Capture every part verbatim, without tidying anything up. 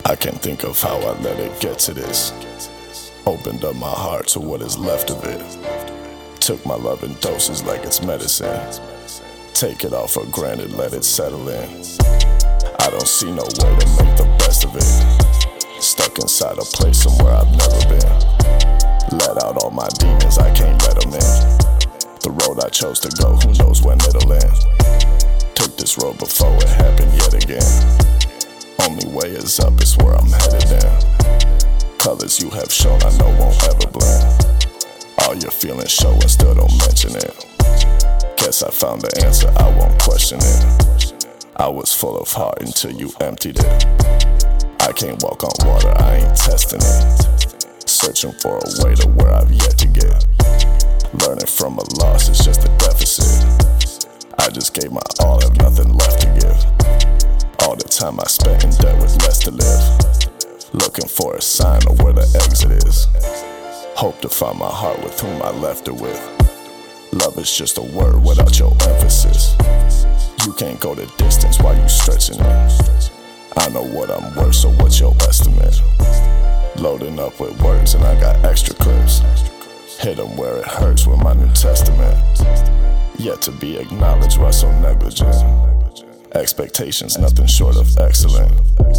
I can't think of how I let it get to this. Opened up my heart to what is left of it. Took my love in doses like it's medicine. Take it all for granted, let it settle in. I don't see no way to make the best of it. Stuck inside a place somewhere I've never been. Let out all my demons, I can't let them in. The road I chose to go, who knows when it'll end. Took this road before it happened yet again. Only way is up, is where I'm headed in. Colors you have shown I know won't ever blend. All your feelings show and still don't mention it. Guess I found the answer, I won't question it. I was full of heart until you emptied it. I can't walk on water, I ain't testing it. Searching for a way to where I've yet to get. Learning from a loss is just a deficit. I just gave my all, have nothing left to give. All the time I spent in debt with less to live. Looking for a sign of where the exit is. Hope to find my heart with whom I left it with. Love is just a word without your emphasis. You can't go the distance while you stretching it. I know what I'm worth, so what's your estimate? Loading up with words and I got extra clips. Hit them where it hurts with my New Testament. Yet to be acknowledged, why so negligent? Expectations nothing short of excellent.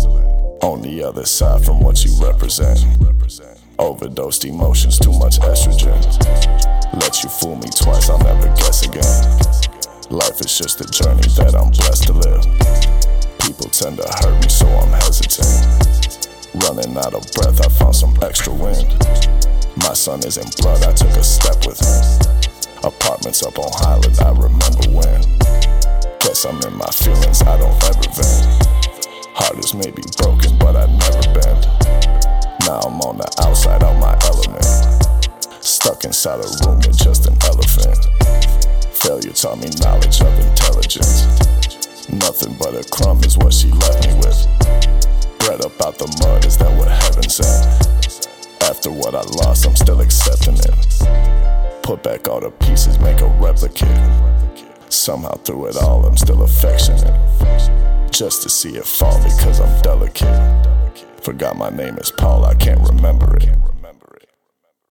On the other side from what you represent. Overdosed emotions, too much estrogen. Let you fool me twice, I'll never guess again. Life is just a journey that I'm blessed to live. People tend to hurt me, so I'm hesitant. Running out of breath, I found some extra wind. My son is in blood, I took a step with him. Apartments up on Highland, I remember when. Guess I'm in my feelings, I don't ever vent. Heart is maybe broken, but I never bend. Now I'm on the outside, out my element. Stuck inside a room with just an elephant. Failure taught me knowledge of intelligence. Nothing but a crumb is what she left me with. Bread up out the mud, is that what heaven sent? After what I lost, I'm still accepting it. Put back all the pieces, make a replicate. Somehow through it all, I'm still affectionate. Just to see it fall because I'm delicate. Forgot my name is Paul, I can't remember it.